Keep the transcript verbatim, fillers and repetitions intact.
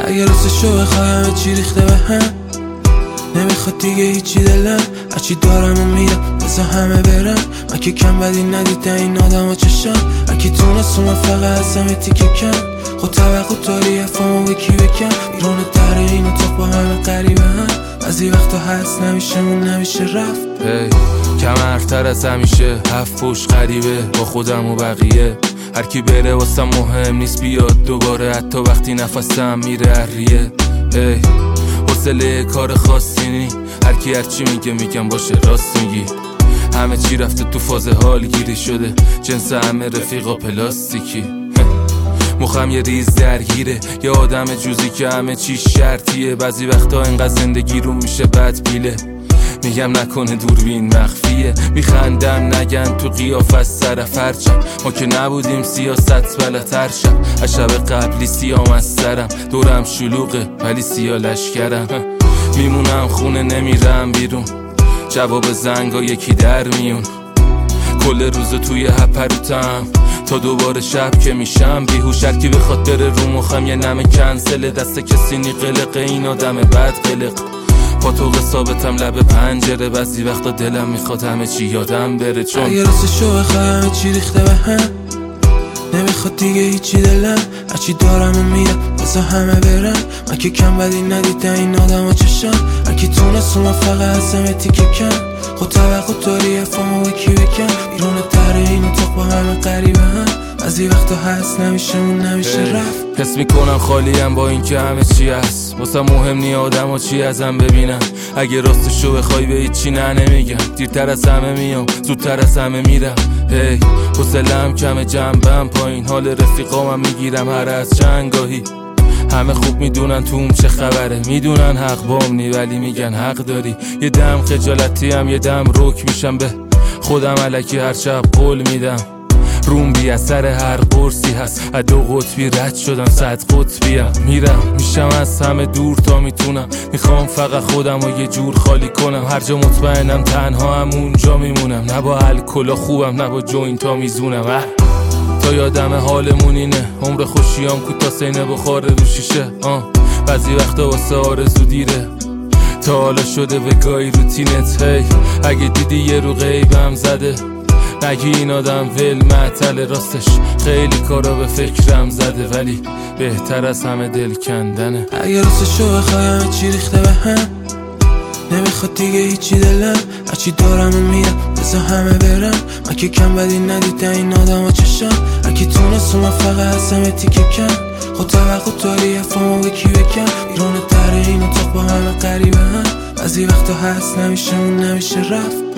اگه راستشو بخوایم چی ریخته به هم، نمیخواد دیگه هیچی دلم، هرچی دارم و میرم بذار همه برم. من که کم بدی ندیدن این آدم و چشم، اکی تونست من فقط از همه تیکه کم. خود توقع داری افامو به کی بکن، بیرون در این اتاق با همه قریبه هم. از این وقتا هست نمیشه مون نمیشه رفت. hey, کم حرفتر از همیشه، هفت پشت غریبه با خودم و بقیه. هر کی بره واسم مهم نیست بیاد دوباره، حتی وقتی نفسم میره اریه. hey, حوصله کار خاصی نی، هر کی هر چی میگه میگم باشه راست میگی. همه چی رفته تو فاز حال گیری شده، جنس همه رفیقا پلاستیکی. مخم یه ریز درگیره، یه آدم جوزی که همه چی شرطیه. بعضی وقتا اینقدر زندگی رو میشه بد پیله، میگم نکنه دوربین مخفیه. میخندم نگن تو قیافه سر فرچم، ما که نبودیم سیاست بلتر شب. از شب قبلی سیام از سرم، دورم شلوغه ولی سیا لشکرم. میمونم خونه نمیرم بیرون، جواب زنگا یکی در میون. کل روز توی هپروتم تا دوباره شب که میشم بیهوش. هر کی بخواد بره رو مخم یه نمه کنسله، دست کسی نی قلقه این آدم بد قلق. با تو ثابتم لب پنجره، بعضی وقتا دلم میخواد همه چی یادم بره. چون اگه راستشو بخوایم چی ریخته به هم، نمیخواد دیگه هیچی دلم، هرچی دارم و میرم بذار همه برم. من که کم بدی ندیدن این آدم و چشم، هرکی تونست من فقط از همه تیکه کم. خود توقع داری افامو به کی بکن، بیرون در این اتاق با همه قریبه هم. از این وقتا هست نمیشه مون نمیشه رفت. حس میکنم خالیم با این که همه چی هست، واسه مهم نی آدم ها چی ازم ببینن. اگه راستشو بخوای به هیچی نه نمیگم، دیرتر از همه میام زودتر از همه میرم. هی حوصله‌ام کمه جنبم پایین، حال رفیقامم میگیرم هر از چندگاهی. همه خوب میدونن توم چه خبره، میدونن حق بام نی ولی میگن حق داری. یه دم خجالتی هم یه دم روک میشم به خودم، الکی هر شب قول میدم. روم بی اثر هر قرصی هست، از دو قطبی رد شدم صد قطبیم. میرم میشم از همه دور تا میتونم، میخوام فقط خودم رو یه جور خالی کنم. هر جا مطمئنم تنها هم اونجا میمونم، نه با الکلا خوبم نه با جوینتا میزونم. تا یادم حالمون اینه، عمر خوشیام کوتاه سینه بخاره رو شیشه. آه بعضی وقتا واسه آرزو دیره، تا حالا شده به گاهی روتینت. هی اگه دیدی یه رو غیبم زده، نگی این آدم ول معطل، راستش خیلی کارا به فکرم زده، ولی بهتر از همه دل کندنه. اگه راستشو بخوایم چی ریخته به هم، نمیخواد دیگه هیچی دلم، هرچی دارم و میرم بذار همه برم. من که کم بدی ندیدن این آدم و چشم، هرکی تونست من فقط از همه تیکه کم. خود توقع داری افامو به کی بکن، بیرون در این اتاق با همه قریبه هم. از این وقتا هست نمیشه مون نمیشه رفت.